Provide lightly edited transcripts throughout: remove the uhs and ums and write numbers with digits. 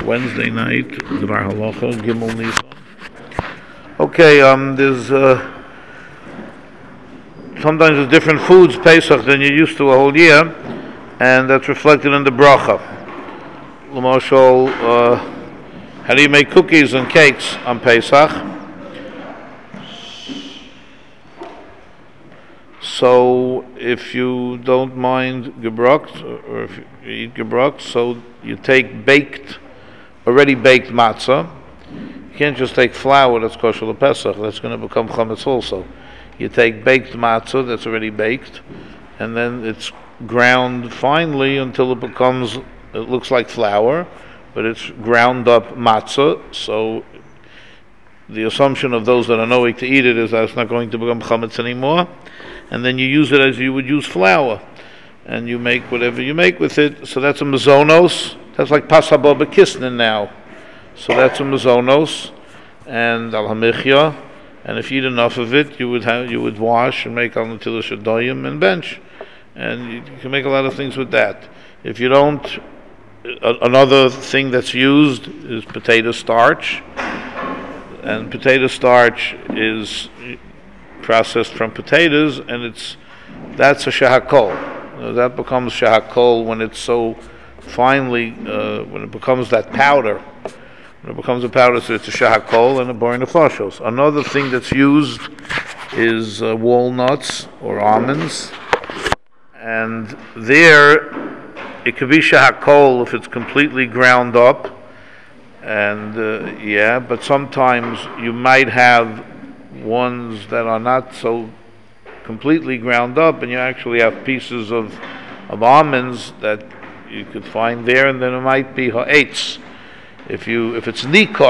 Wednesday night, the Bar Halacha, Gimel Nisan. Okay, there's sometimes there's different foods Pesach than you're used to a whole year, and that's reflected in the bracha. L'moshel, how do you make cookies and cakes on Pesach? So if you don't mind gebrokt, or if you eat gebrokt, so you take already baked matzah. You can't just take flour that's kosher l'Pesach, that's going to become chametz also. You take baked matzah that's already baked, and then it's ground finely until it looks like flour, but it's ground up matzah, so the assumption of those that are knowing to eat it is that it's not going to become chametz anymore, and then you use it as you would use flour, and you make whatever you make with it. So that's a mazonos. That's like pasabah bekisnin now. So that's a mazonos and al hamichya, and if you eat enough of it, you would wash and make al netilas yadayim and bench, and you can make a lot of things with that. If you don't, another thing that's used is potato starch, and potato starch is processed from potatoes, and that's a shehakol. That becomes shehakol when it's so finely, when it becomes that powder. When it becomes a powder, so it's a shehakol and a borin nefashos. Another thing that's used is walnuts or almonds, and there it could be shehakol if it's completely ground up, and but sometimes you might have ones that are not so completely ground up, and you actually have pieces of almonds that you could find there, and then it might be ha'etz. If it's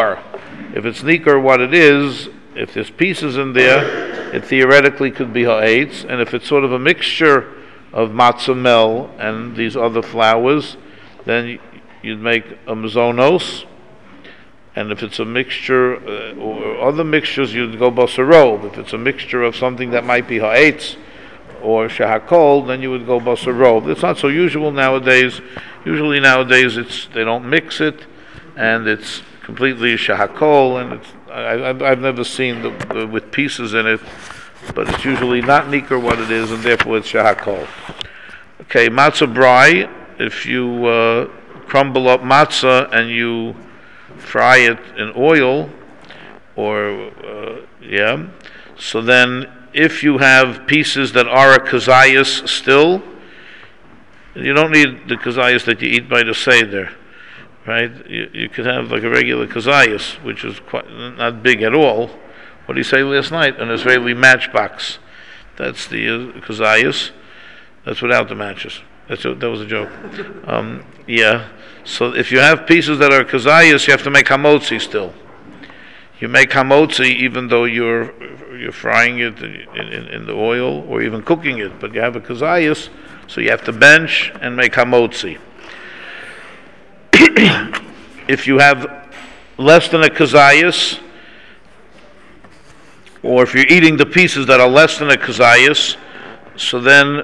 nikar, what it is, if there's pieces in there, it theoretically could be ha'etz, and if it's sort of a mixture of matzah mel and these other flours, then you'd make a mazonos. And if it's a mixture or other mixtures, you'd go basarov. If it's a mixture of something that might be ha'etz or shehakol, then you would go basarov. It's not so usual nowadays. Usually nowadays they don't mix it, and it's completely shehakol, and I've never seen with pieces in it, but it's usually not nikar what it is, and therefore it's shehakol. Okay, matzah brai. If you crumble up matzah and you fry it in oil, so then if you have pieces that are a kazayas still, you don't need the kazayas that you eat by the seder, right? You could have like a regular kazayas, which is quite not big at all. What did he say last night? An Israeli matchbox. That's the kazayas. That's without the matches. That was a joke. So if you have pieces that are kazayas, you have to make hamotzi still. You make hamotzi even though you're frying it in the oil or even cooking it, but you have a kazayas, so you have to bench and make hamotzi. If you have less than a kazayas, or if you're eating the pieces that are less than a kazayas, so then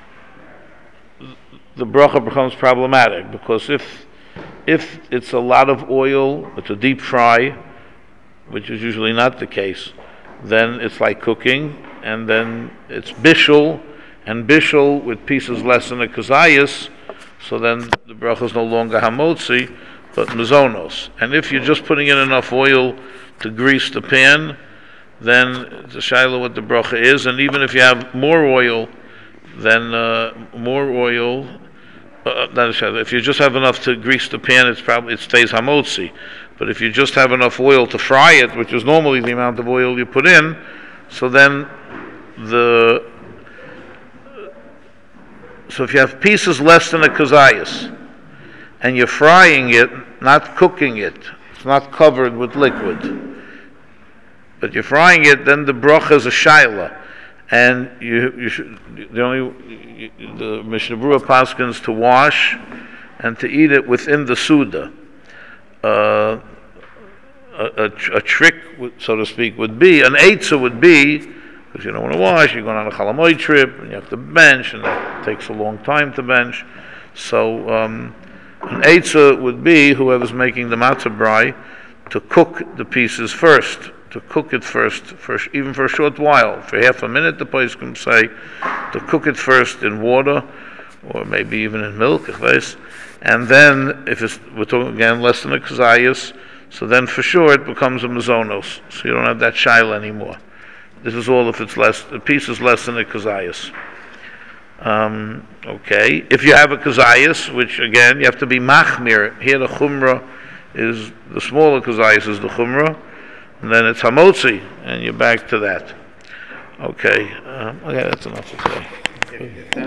the bracha becomes problematic, because if it's a lot of oil, it's a deep fry, which is usually not the case, then it's like cooking, and then it's bishul, and bishul with pieces less than a kazayas, so then the bracha is no longer hamotzi, but mazonos. And if you're just putting in enough oil to grease the pan, then the shaila what the bracha is, and even if you have more oil, then if you just have enough to grease the pan, it stays hamotzi. But if you just have enough oil to fry it, which is normally the amount of oil you put in, so then so if you have pieces less than a kazayas, and you're frying it, not cooking it, it's not covered with liquid, but you're frying it, then the bracha is a shaila. And you should, the Mishnah Berurah paskins to wash and to eat it within the Suda. A trick, so to speak, would be, an eitzah would be, because you don't want to wash, you're going on a chalamoy trip, and you have to bench, and that takes a long time to bench. So An eitzah would be whoever's making the matzah brai to cook the pieces first, to cook it first, even for a short while, for half a minute. The place can say to cook it first in water, or maybe even in milk, and then we're talking again less than a kazayas, so then for sure it becomes a mazonos, so you don't have that shaila anymore. This is all if the piece is less than a kazayas. Okay, if you have a kazayas, which again you have to be machmir. Here the chumrah is the smaller kazayas is the chumrah, and then it's hamotzi, and you're back to that. Okay, okay, that's enough for today.